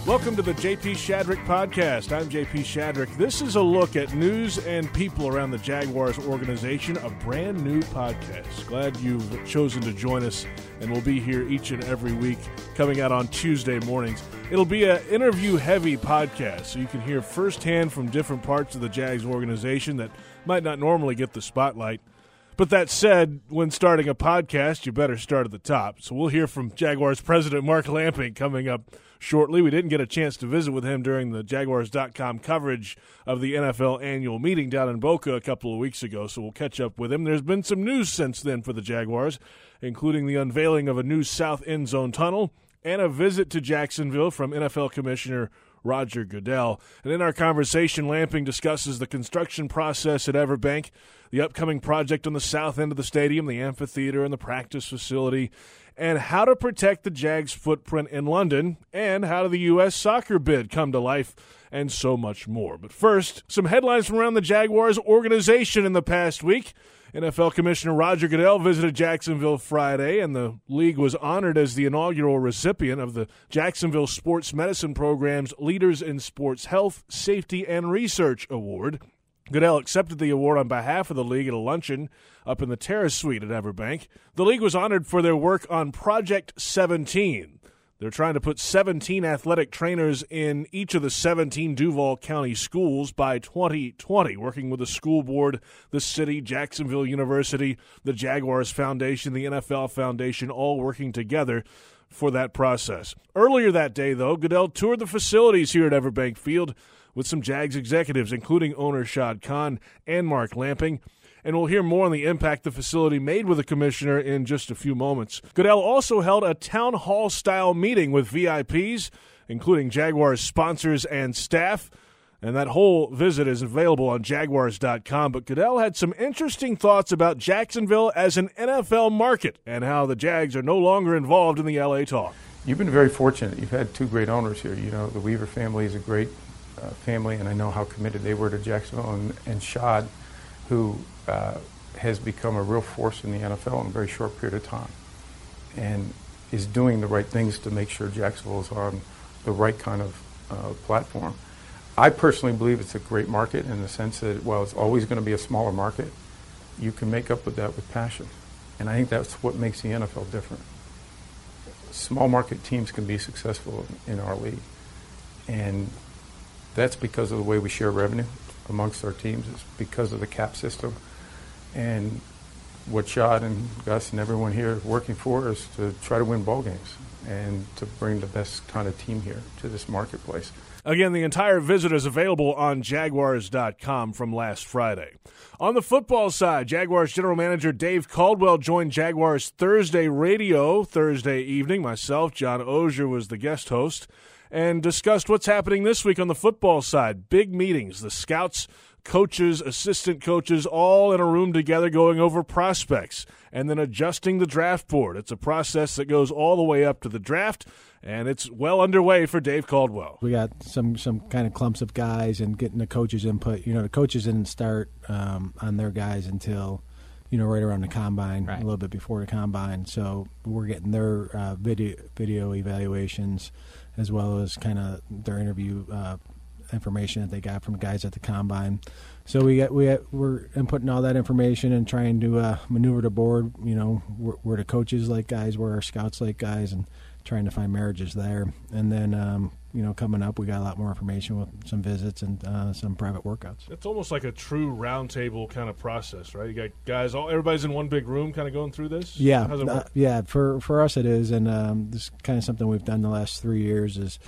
Welcome to the JP Shadrick Podcast. I'm JP Shadrick. This is a look at news and people around the Jaguars organization, a brand new podcast. Glad you've chosen to join us, and we'll be here each and every week coming out on Tuesday mornings. It'll be an interview-heavy podcast, so you can hear firsthand from different parts of the Jags organization that might not normally get the spotlight. But that said, when starting a podcast, you better start at the top. So we'll hear from Jaguars president Mark Lamping coming up shortly. We didn't get a chance to visit with him during the Jaguars.com coverage of the NFL annual meeting down in Boca a couple of weeks ago, so we'll catch up with him. There's been some news since then for the Jaguars, including the unveiling of a new south end zone tunnel and a visit to Jacksonville from NFL Commissioner Roger Goodell. And in our conversation, Lamping discusses the construction process at Everbank, the upcoming project on the south end of the stadium, the amphitheater, and the practice facility, and how to protect the Jags' footprint in London, and how did the U.S. soccer bid come to life, and so much more. But first, some headlines from around the Jaguars organization in the past week. NFL Commissioner Roger Goodell visited Jacksonville Friday, and the league was honored as the inaugural recipient of the Jacksonville Sports Medicine Program's Leaders in Sports Health, Safety, and Research Award. Goodell accepted the award on behalf of the league at a luncheon up in the Terrace Suite at Everbank. The league was honored for their work on Project 17. They're trying to put 17 athletic trainers in each of the 17 Duval County schools by 2020, working with the school board, the city, Jacksonville University, the Jaguars Foundation, the NFL Foundation, all working together for that process. Earlier that day, though, Goodell toured the facilities here at Everbank Field with some Jags executives, including owner Shad Khan and Mark Lamping. And we'll hear more on the impact the facility made with the commissioner in just a few moments. Goodell also held a town hall-style meeting with VIPs, including Jaguars sponsors and staff, and that whole visit is available on Jaguars.com. But Goodell had some interesting thoughts about Jacksonville as an NFL market and how the Jags are no longer involved in the L.A. talk. You've been very fortunate. You've had two great owners here. You know, the Weaver family is a great family, and I know how committed they were to Jacksonville, and Shad, who has become a real force in the NFL in a very short period of time and is doing the right things to make sure Jacksonville is on the right kind of platform. I personally believe it's a great market in the sense that, while it's always going to be a smaller market, you can make up with that with passion. And I think that's what makes the NFL different. Small market teams can be successful in our league. And that's because of the way we share revenue amongst our teams. It's because of the cap system. And what Shad and Gus and everyone here is working for is to try to win ball games and to bring the best kind of team here to this marketplace. Again, the entire visit is available on Jaguars.com from last Friday. On the football side, Jaguars general manager Dave Caldwell joined Jaguars Thursday radio Thursday evening. Myself, John Ogier, was the guest host, and discussed what's happening this week on the football side. Big meetings, the scouts, coaches, assistant coaches, all in a room together going over prospects and then adjusting the draft board. It's a process that goes all the way up to the draft, and it's well underway for Dave Caldwell. We got some kind of clumps of guys and getting the coaches' input. You know, the coaches didn't start on their guys until, right around the combine, right, a little bit before the combine. So we're getting their video evaluations as well as kind of their interview information that they got from guys at the combine. So we're inputting all that information and trying to maneuver the board, where the coaches like guys, where our scouts like guys, and trying to find marriages there. And then, coming up, we got a lot more information with some visits and some private workouts. It's almost like a true roundtable kind of process, right? You got guys, everybody's in one big room kind of going through this? Yeah. How's it work? Yeah, for us it is. And this is kind of something we've done the last 3 years is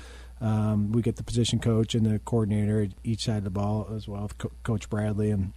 we get the position coach and the coordinator at each side of the ball, as well with Coach Bradley and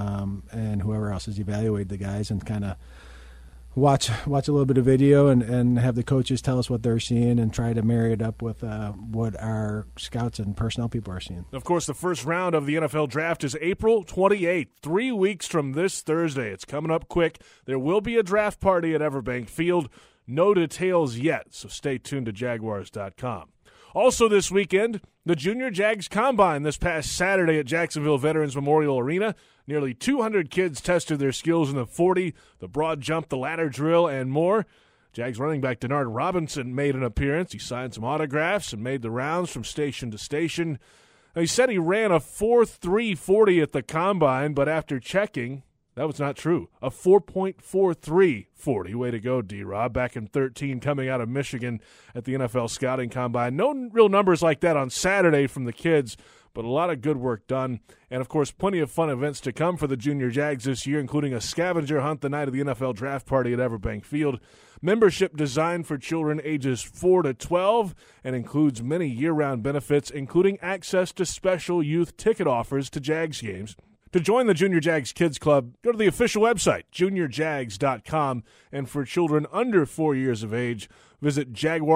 whoever else has evaluated the guys, and kind of watch a little bit of video and have the coaches tell us what they're seeing and try to marry it up with what our scouts and personnel people are seeing. Of course, the first round of the NFL Draft is April 28th, 3 weeks from this Thursday. It's coming up quick. There will be a draft party at Everbank Field. No details yet, so stay tuned to Jaguars.com. Also this weekend, the Junior Jags Combine this past Saturday at Jacksonville Veterans Memorial Arena. Nearly 200 kids tested their skills in the 40, the broad jump, the ladder drill, and more. Jags running back Denard Robinson made an appearance. He signed some autographs and made the rounds from station to station. He said he ran a 4.340 at the combine, but after checking, that was not true. A 4.4340. Way to go, D-Rob. Back in 13, coming out of Michigan at the NFL Scouting Combine. No real numbers like that on Saturday from the kids, but a lot of good work done. And, of course, plenty of fun events to come for the Junior Jags this year, including a scavenger hunt the night of the NFL Draft Party at Everbank Field. Membership designed for children ages 4 to 12 and includes many year-round benefits, including access to special youth ticket offers to Jags games. To join the Junior Jags Kids Club, go to the official website, juniorjags.com, and for children under 4 years of age, visit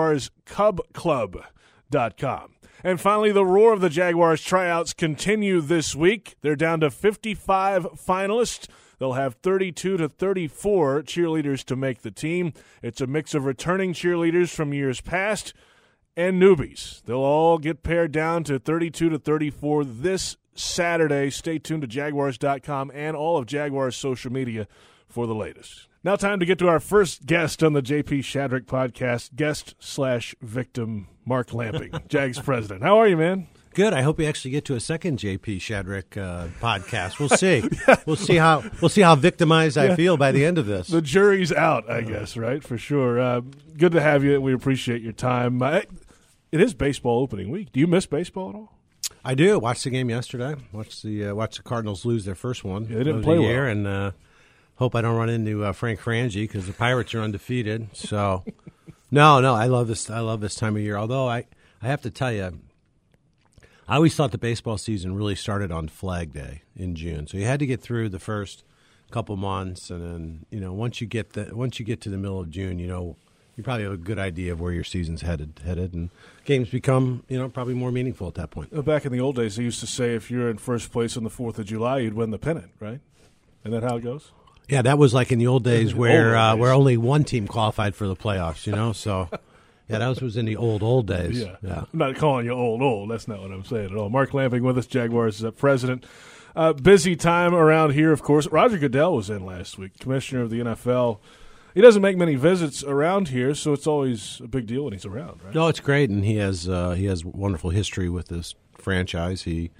jaguarscubclub.com. And finally, the roar of the Jaguars tryouts continue this week. They're down to 55 finalists. They'll have 32 to 34 cheerleaders to make the team. It's a mix of returning cheerleaders from years past and newbies. They'll all get pared down to 32 to 34 this Saturday. Stay tuned to Jaguars.com and all of Jaguars' social media for the latest. Now time to get to our first guest on the J.P. Shadrick podcast, guest/victim Mark Lamping, Jags president. How are you, man? Good. I hope we actually get to a second J.P. Shadrick podcast. We'll see. We'll see how victimized I feel by the end of this. The jury's out, I guess, right? For sure. Good to have you. We appreciate your time. It is baseball opening week. Do you miss baseball at all? I do. Watched the game yesterday. Watched the Cardinals lose their first one. Yeah, they didn't play well. And hope I don't run into Frank Frangie because the Pirates are undefeated. So, no, I love this. I love this time of year. Although I have to tell you, I always thought the baseball season really started on Flag Day in June. So you had to get through the first couple months, and then once you get to the middle of June, you probably have a good idea of where your season's headed, and games become probably more meaningful at that point. Back in the old days, they used to say if you're in first place on the 4th of July, you'd win the pennant, right? Isn't that how it goes? Yeah, that was like in the old days where only one team qualified for the playoffs. So. Yeah, that was in the old days. Yeah. I'm not calling you old. That's not what I'm saying at all. Mark Lamping with us, Jaguars president. Busy time around here, of course. Roger Goodell was in last week, commissioner of the NFL. He doesn't make many visits around here, so it's always a big deal when he's around, right? No, it's great, and he has wonderful history with this franchise. He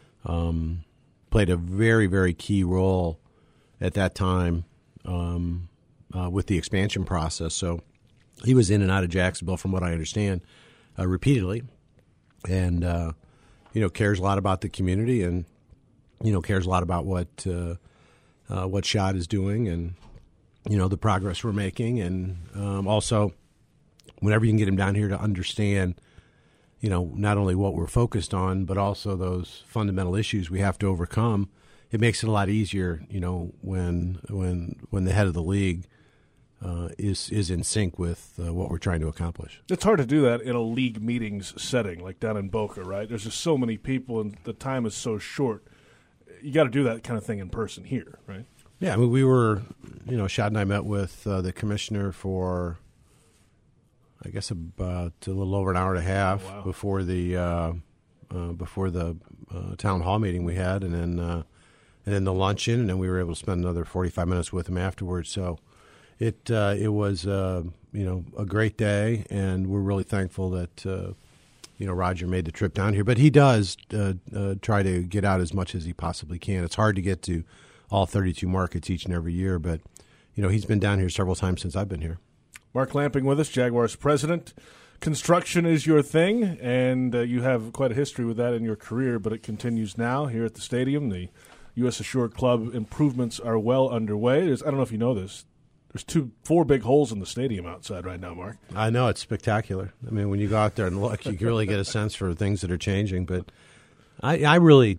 played a very, very key role at that time with the expansion process, so he was in and out of Jacksonville, from what I understand, repeatedly, and cares a lot about the community, and cares a lot about what Shad is doing, and the progress we're making, and also whenever you can get him down here to understand, not only what we're focused on, but also those fundamental issues we have to overcome. It makes it a lot easier, when the head of the league is in sync with what we're trying to accomplish. It's hard to do that in a league meetings setting, like down in Boca, right? There's just so many people, and the time is so short. You got to do that kind of thing in person here, right? Yeah, I mean, we were, Shad and I met with the commissioner for, I guess, about a little over an hour and a half before the town hall meeting we had, and then the luncheon, and then we were able to spend another 45 minutes with him afterwards. So. It was a great day, and we're really thankful that Roger made the trip down here. But he does try to get out as much as he possibly can. It's hard to get to all 32 markets each and every year, but he's been down here several times since I've been here. Mark Lamping with us, Jaguars president. Construction is your thing, and you have quite a history with that in your career, but it continues now here at the stadium. The U.S. Assured Club improvements are well underway. I don't know if you know this. There's 4 big holes in the stadium outside right now, Mark. I know, it's spectacular. I mean, when you go out there and look, you can really get a sense for things that are changing. But I really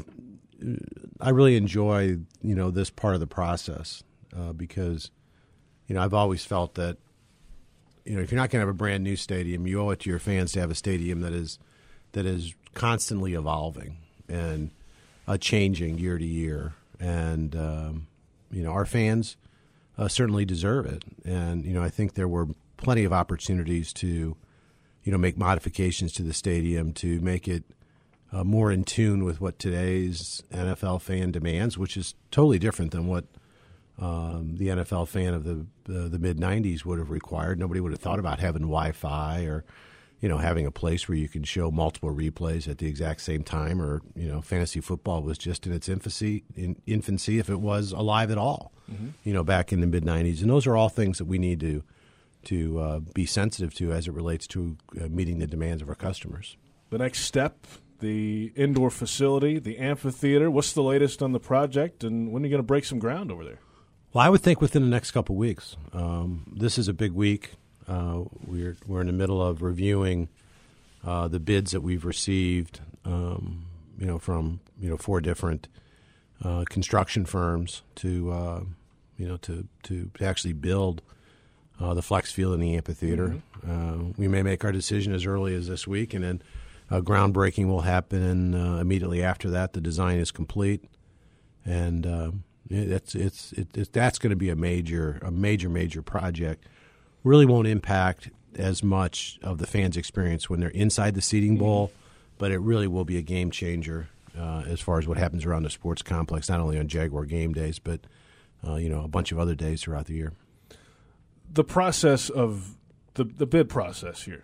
enjoy this part of the process because I've always felt that if you're not going to have a brand new stadium, you owe it to your fans to have a stadium that is constantly evolving and changing year to year. And our fans. Certainly deserve it, and I think there were plenty of opportunities to, make modifications to the stadium to make it more in tune with what today's NFL fan demands, which is totally different than what the NFL fan of the mid-'90s would have required. Nobody would have thought about having Wi-Fi or, having a place where you can show multiple replays at the exact same time. Or, fantasy football was just in its infancy if it was alive at all, back in the mid-'90s. And those are all things that we need to be sensitive to as it relates to meeting the demands of our customers. The next step, the indoor facility, the amphitheater. What's the latest on the project, and when are you going to break some ground over there? Well, I would think within the next couple of weeks. This is a big week. We're in the middle of reviewing the bids that we've received, from 4 different construction firms to actually build the flex field and the amphitheater. We may make our decision as early as this week, and then groundbreaking will happen immediately after that. The design is complete, and that's going to be a major project. Really won't impact as much of the fans' experience when they're inside the seating bowl, but it really will be a game changer as far as what happens around the sports complex, not only on Jaguar game days, but a bunch of other days throughout the year. The process of the bid process here,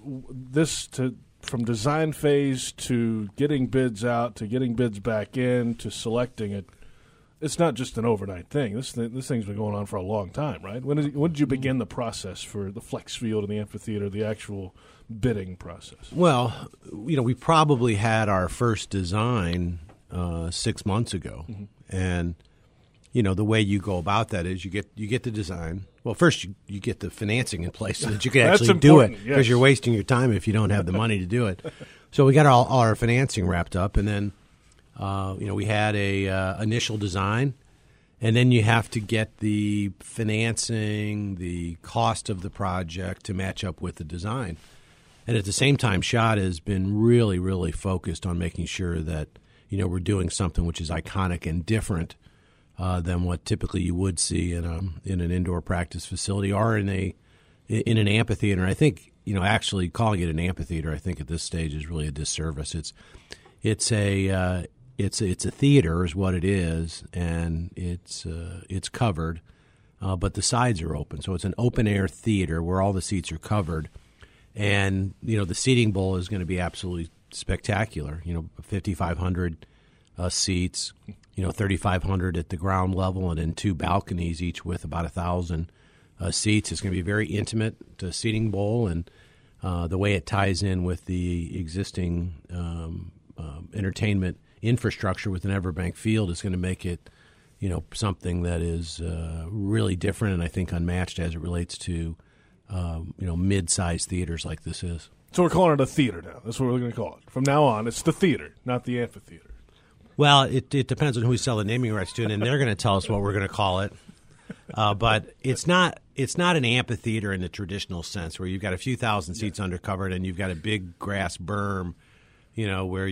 from design phase to getting bids out to getting bids back in to selecting it, it's not just an overnight thing. This thing's been going on for a long time, right? When did you begin the process for the flex field and the amphitheater, the actual bidding process? Well, we probably had our first design 6 months ago, and the way you go about that is you get the design. Well, first you get the financing in place so that you can actually do it, because you're wasting your time if you don't have the money to do it. So we got all our financing wrapped up, and then we had a initial design, and then you have to get the financing, the cost of the project to match up with the design. And at the same time, Shad has been really, really focused on making sure that we're doing something which is iconic and different than what typically you would see in an indoor practice facility or in an amphitheater. I think actually calling it an amphitheater, I think at this stage is really a disservice. It's a theater is what it is, and it's covered, but the sides are open. So it's an open air theater where all the seats are covered, and the seating bowl is going to be absolutely spectacular. 5,500 seats. 3,500 at the ground level, and then 2 balconies, each with about 1,000 seats. It's going to be a very intimate seating bowl, and the way it ties in with the existing entertainment infrastructure within Everbank Field is going to make it, something that is really different and I think unmatched as it relates to, mid-sized theaters like this is. So we're calling it a theater now. That's what we're going to call it. From now on, it's the theater, not the amphitheater. Well, it depends on who we sell the naming rights to, and they're going to tell us what we're going to call it. But it's not an amphitheater in the traditional sense, where you've got a few thousand seats undercovered and you've got a big grass berm, where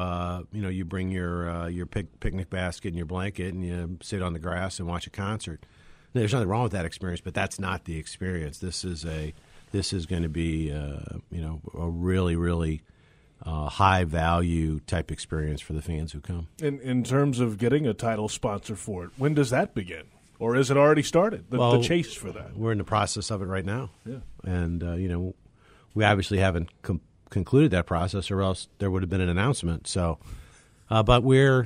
you bring your picnic basket and your blanket and you sit on the grass and watch a concert. There's nothing wrong with that experience, but that's not the experience. This is going to be a really, really high value type experience for the fans who come. In terms of getting a title sponsor for it, when does that begin? Or is it already started, the chase for that? We're in the process of it right now. Yeah. And, we obviously haven't concluded that process, or else there would have been an announcement. So, but the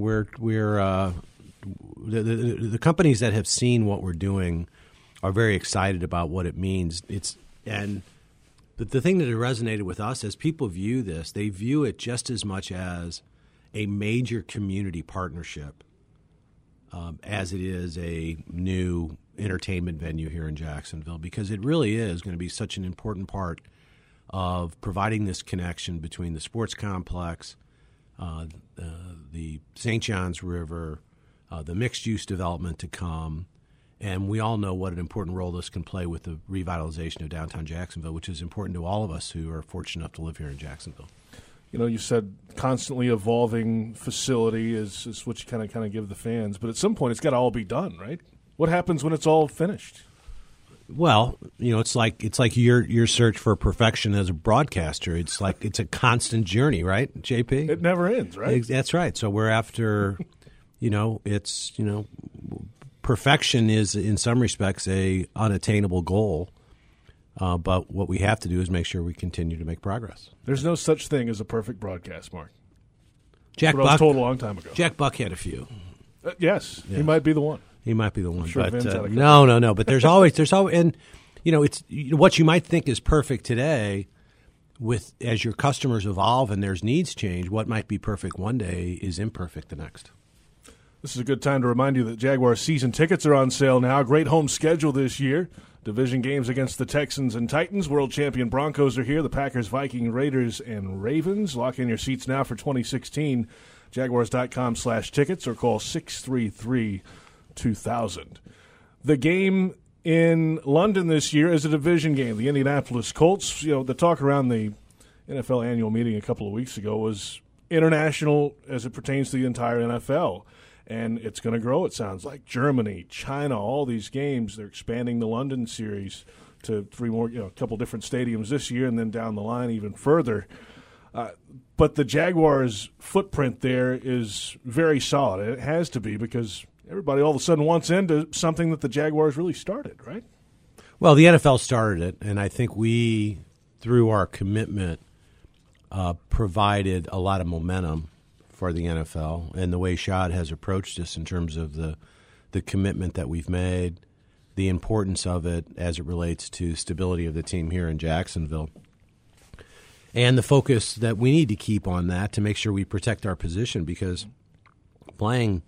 companies that have seen what we're doing are very excited about what it means. But the thing that resonated with us, as people view this, they view it just as much as a major community partnership as it is a new entertainment venue here in Jacksonville, because it really is going to be such an important part of providing this connection between the sports complex, the St. Johns River, the mixed-use development to come. And we all know what an important role this can play with the revitalization of downtown Jacksonville, which is important to all of us who are fortunate enough to live here in Jacksonville. You said constantly evolving facility is what you kind of give the fans, but at some point it's got to all be done, right? What happens when it's all finished? Well, it's like your search for perfection as a broadcaster. It's a constant journey, right, JP? It never ends, right? That's right. So we're after, perfection is, in some respects, a unattainable goal. But what we have to do is make sure we continue to make progress. There's no such thing as a perfect broadcast, Mark. Jack Buck, I was told a long time ago. Jack Buck had a few. Yes, he might be the one. He might be the one. Sure, but no. But there's always, and it's what you might think is perfect today. As your customers evolve and there's needs change, what might be perfect one day is imperfect the next. This is a good time to remind you that Jaguars season tickets are on sale now. Great home schedule this year. Division games against the Texans and Titans. World champion Broncos are here. The Packers, Vikings, Raiders, and Ravens. Lock in your seats now for 2016. Jaguars.com/tickets or call 633-2000. The game in London this year is a division game. The Indianapolis Colts, the talk around the NFL annual meeting a couple of weeks ago was international as it pertains to the entire NFL. And it's going to grow, it sounds like. Germany, China, all these games, they're expanding the London series to 3 more, a couple different stadiums this year and then down the line even further. But the Jaguars' footprint there is very solid. It has to be because everybody all of a sudden wants into something that the Jaguars really started, right? Well, the NFL started it, and I think we, through our commitment, provided a lot of momentum for the NFL, and the way Shad has approached this in terms of the commitment that we've made, the importance of it as it relates to stability of the team here in Jacksonville, and the focus that we need to keep on that to make sure we protect our position, because playing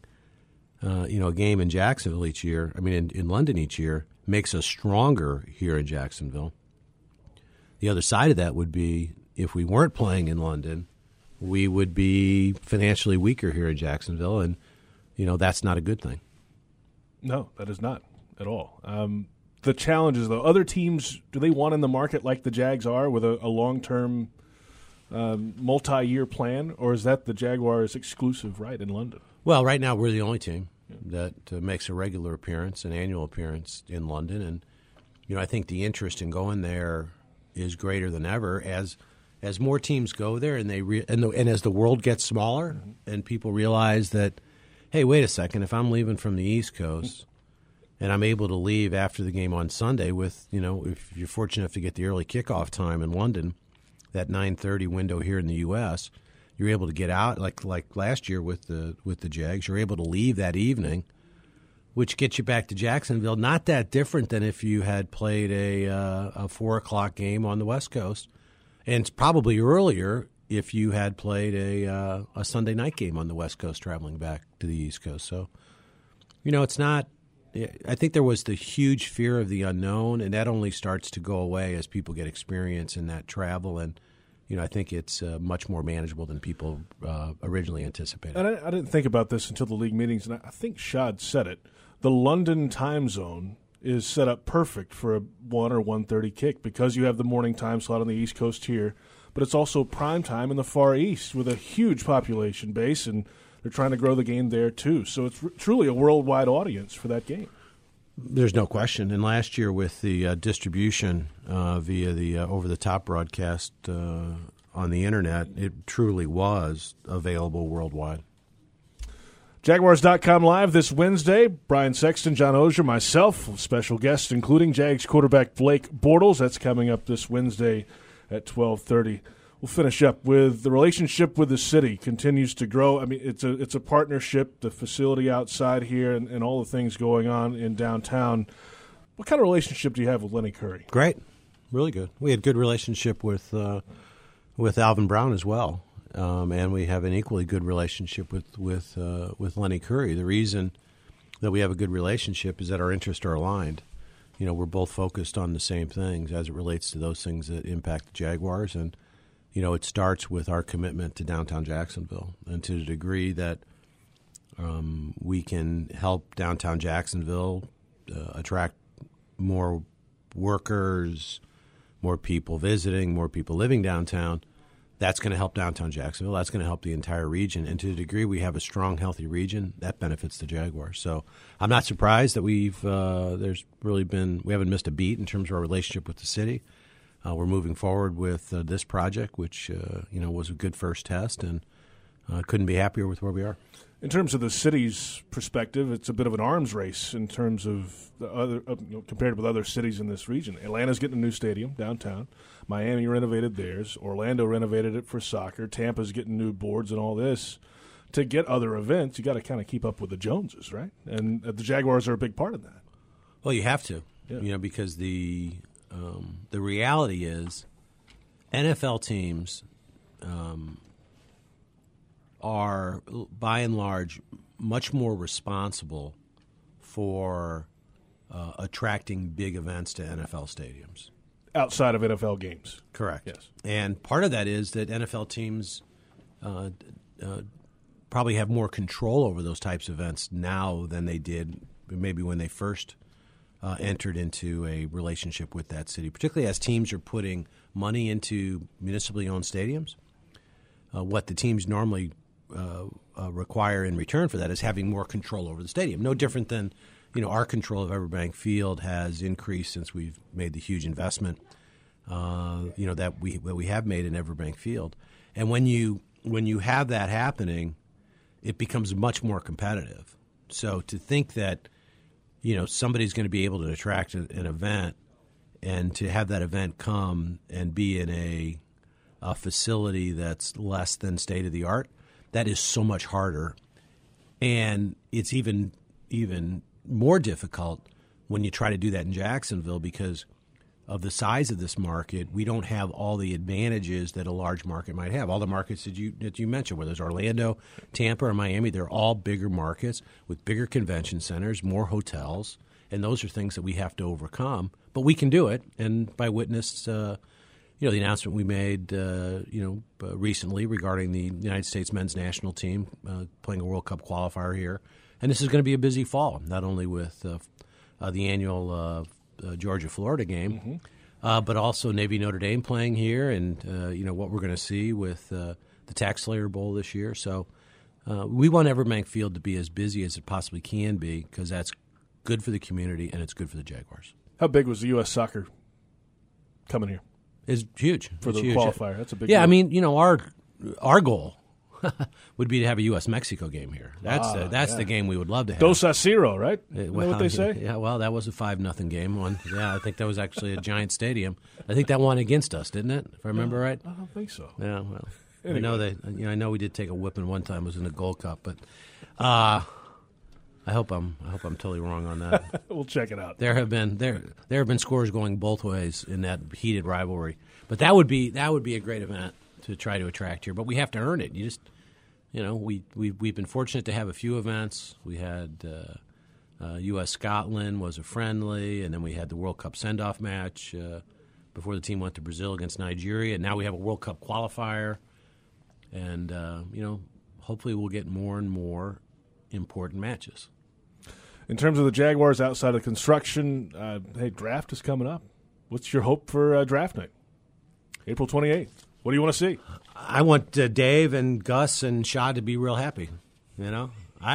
a game in Jacksonville each year, in London each year, makes us stronger here in Jacksonville. The other side of that would be if we weren't playing in London, we would be financially weaker here in Jacksonville, and that's not a good thing. No, that is not at all. The challenges, though, other teams, do they want in the market like the Jags are with a long-term, multi-year plan, or is that the Jaguars' exclusive right in London? Well, right now we're the only team that makes a regular appearance, an annual appearance in London, and I think the interest in going there is greater than ever as more teams go there, and and as the world gets smaller, and people realize that, hey, wait a second, if I'm leaving from the East Coast and I'm able to leave after the game on Sunday with, if you're fortunate enough to get the early kickoff time in London, that 9:30 window here in the U.S., you're able to get out like last year with the Jags. You're able to leave that evening, which gets you back to Jacksonville. Not that different than if you had played a 4:00 game on the West Coast. And it's probably earlier if you had played a Sunday night game on the West Coast traveling back to the East Coast. So, it's not – I think there was the huge fear of the unknown, and that only starts to go away as people get experience in that travel. And, I think it's much more manageable than people originally anticipated. And I didn't think about this until the league meetings, and I think Shad said it. The London time zone is set up perfect for a 1 or 1:30 kick because you have the morning time slot on the East Coast here, but it's also prime time in the Far East with a huge population base, and they're trying to grow the game there too. So it's truly a worldwide audience for that game. There's no question. And last year with the distribution via the over-the-top broadcast on the Internet, it truly was available worldwide. Jaguars.com live this Wednesday. Brian Sexton, John Oehser, myself, special guests including Jags quarterback Blake Bortles. That's coming up this Wednesday at 12:30. We'll finish up with the relationship with the city continues to grow. It's a partnership, the facility outside here and all the things going on in downtown. What kind of relationship do you have with Lenny Curry? Great. Really good. We had a good relationship with Alvin Brown as well. And we have an equally good relationship with Lenny Curry. The reason that we have a good relationship is that our interests are aligned. We're both focused on the same things as it relates to those things that impact the Jaguars. And, it starts with our commitment to downtown Jacksonville. And to the degree that we can help downtown Jacksonville attract more workers, more people visiting, more people living downtown, that's going to help downtown Jacksonville. That's going to help the entire region. And to the degree we have a strong, healthy region, that benefits the Jaguars. So I'm not surprised that we haven't missed a beat in terms of our relationship with the city. We're moving forward with this project, which was a good first test, and couldn't be happier with where we are. In terms of the city's perspective, it's a bit of an arms race in terms of the other, compared with other cities in this region. Atlanta's getting a new stadium downtown. Miami renovated theirs. Orlando renovated it for soccer. Tampa's getting new boards and all this. To get other events, you got to kind of keep up with the Joneses, right? And the Jaguars are a big part of that. Well, you have to, because the reality is NFL teams are, by and large, much more responsible for attracting big events to NFL stadiums. Outside of NFL games. Correct. Yes. And part of that is that NFL teams probably have more control over those types of events now than they did maybe when they first entered into a relationship with that city, particularly as teams are putting money into municipally owned stadiums. What the teams normally require in return for that is having more control over the stadium. No different than, our control of Everbank Field has increased since we've made the huge investment, that we have made in Everbank Field. And when you have that happening, it becomes much more competitive. So to think that, somebody's going to be able to attract an event and to have that event come and be in a facility that's less than state of the art, that is so much harder. And it's even more difficult when you try to do that in Jacksonville because of the size of this market. We don't have all the advantages that a large market might have. All the markets that you mentioned, whether it's Orlando, Tampa, or Miami, they're all bigger markets with bigger convention centers, more hotels, and those are things that we have to overcome. But we can do it, and by witness, the announcement we made, recently regarding the United States men's national team playing a World Cup qualifier here, and this is going to be a busy fall, not only with the annual Georgia-Florida game, but also Navy Notre Dame playing here, and what we're going to see with the Tax Slayer Bowl this year. So we want Everbank Field to be as busy as it possibly can be because that's good for the community and it's good for the Jaguars. How big was the U.S. soccer coming here? It's huge. For the qualifier. That's a big deal. I mean, our goal would be to have a U.S.-Mexico game here. That's the game we would love to have. 2-0, right? Isn't that what they say? Yeah, well, that was a 5-0 game. I think that was actually a giant stadium. I think that won against us, didn't it? If I remember right. I don't think so. Yeah, well, anyway. I know we did take a whipping one time. It was in the Gold Cup, but I hope I'm totally wrong on that. We'll check it out. There have been scores going both ways in that heated rivalry, but that would be a great event to try to attract here. But we have to earn it. You just, we've been fortunate to have a few events. We had U.S. Scotland was a friendly, and then we had the World Cup send-off match before the team went to Brazil against Nigeria. And now we have a World Cup qualifier, and hopefully we'll get more and more important matches. In terms of the Jaguars outside of construction, draft is coming up. What's your hope for draft night? April 28th. What do you want to see? I want Dave and Gus and Shad to be real happy, and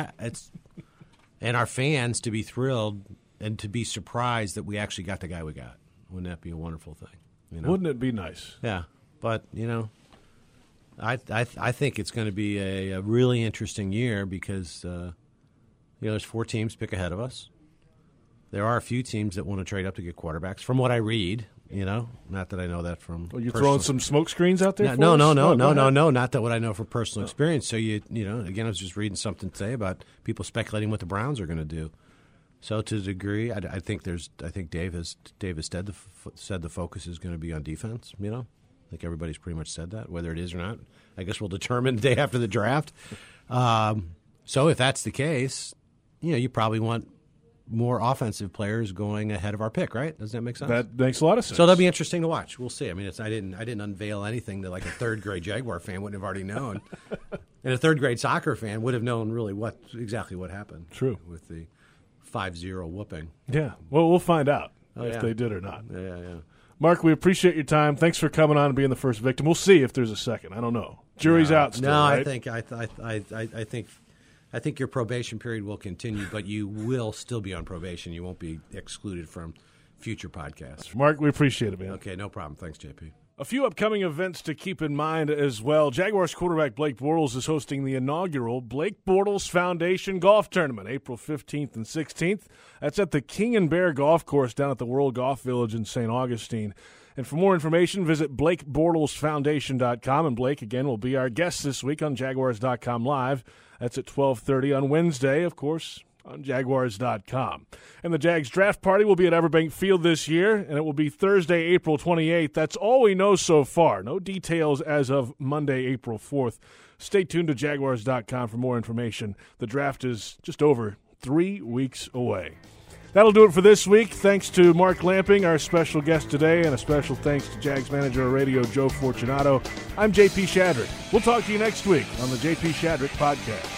our fans to be thrilled and to be surprised that we actually got the guy we got. Wouldn't that be a wonderful thing? Wouldn't it be nice? Yeah, but I think it's going to be a really interesting year because there's 4 teams pick ahead of us. There are a few teams that want to trade up to get quarterbacks. From what I read, not that I know that from. Well, you're throwing some smoke screens out there. No. Not that what I know from personal experience. So again, I was just reading something today about people speculating what the Browns are going to do. So to a degree, I think Dave has said the focus is going to be on defense. I think everybody's pretty much said that. Whether it is or not, I guess we'll determine the day after the draft. So if that's the case, you probably want more offensive players going ahead of our pick, right? Doesn't that make sense? That makes a lot of sense. So that'll be interesting to watch. We'll see. I mean, I didn't unveil anything that like a third grade Jaguar fan wouldn't have already known, and a third grade soccer fan would have known really exactly what happened. True. With the 5-0 whooping. Yeah. Well, we'll find out if they did or not. Yeah. Mark, we appreciate your time. Thanks for coming on and being the first victim. We'll see if there's a second. I don't know. Jury's out still. No, right? I think your probation period will continue, but you will still be on probation. You won't be excluded from future podcasts. Mark, we appreciate it, man. Okay, no problem. Thanks, JP. A few upcoming events to keep in mind as well. Jaguars quarterback Blake Bortles is hosting the inaugural Blake Bortles Foundation Golf Tournament, April 15th and 16th. That's at the King and Bear Golf Course down at the World Golf Village in St. Augustine. And for more information, visit BlakeBortlesFoundation.com. And Blake, again, will be our guest this week on Jaguars.com Live. That's at 12:30 on Wednesday, of course, on Jaguars.com. And the Jags draft party will be at Everbank Field this year, and it will be Thursday, April 28th. That's all we know so far. No details as of Monday, April 4th. Stay tuned to Jaguars.com for more information. The draft is just over 3 weeks away. That'll do it for this week. Thanks to Mark Lamping, our special guest today, and a special thanks to Jags Manager of Radio Joe Fortunato. I'm J.P. Shadrick. We'll talk to you next week on the J.P. Shadrick Podcast.